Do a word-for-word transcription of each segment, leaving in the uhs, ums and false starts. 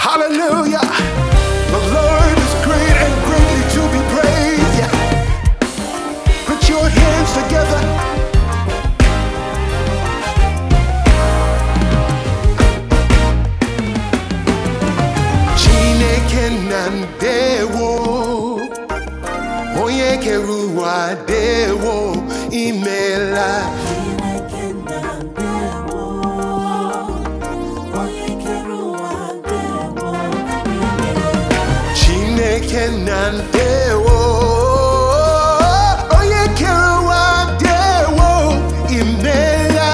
Hallelujah. The Lord is great and greatly to be praised. Yeah. Put your hands together. Chineke nandewo, onye keruwa dewo, imela. Chineke nandewo, onye keruwa dewo, imela.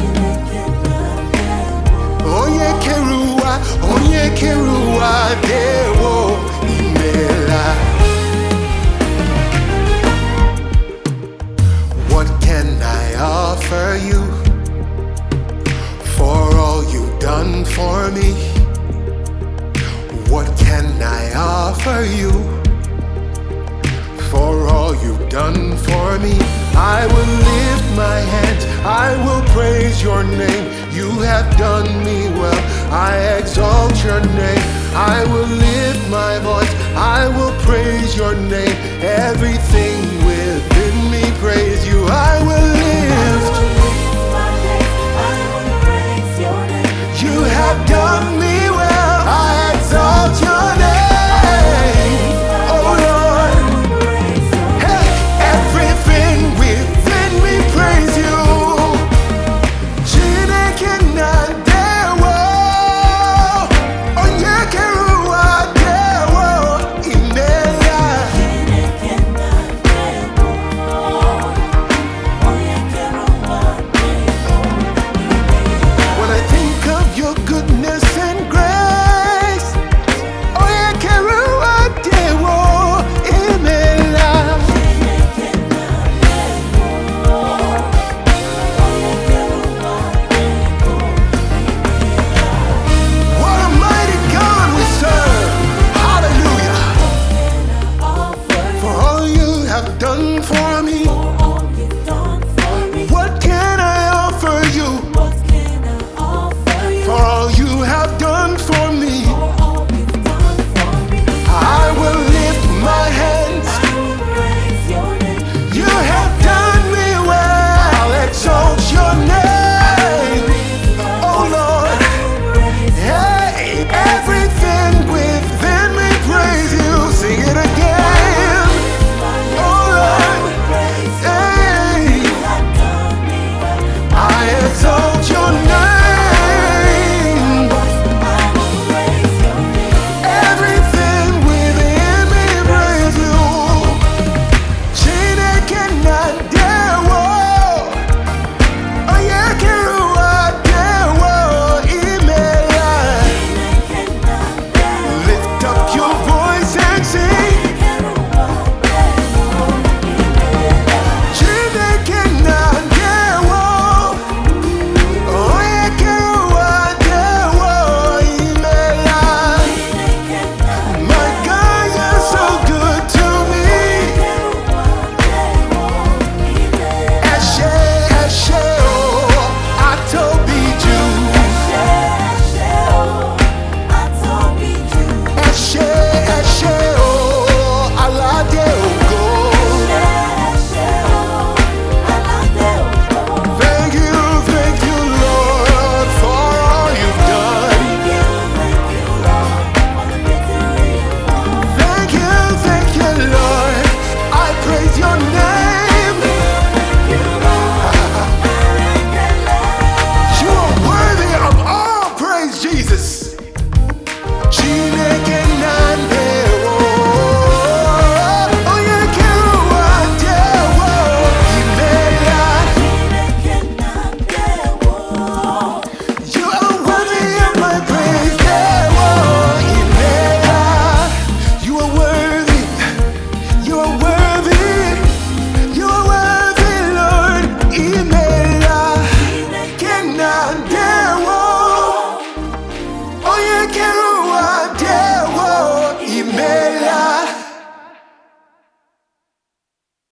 Onye keruwa, onye keruwa dewo, imela. What can I offer you for all you've done for me? What can I offer you for all you've done for me? I will lift my hands, I will praise your name. You have done me well, I exalt your name. I will lift my voice, I will praise your name. Everything within me praise you. I will lift. You have done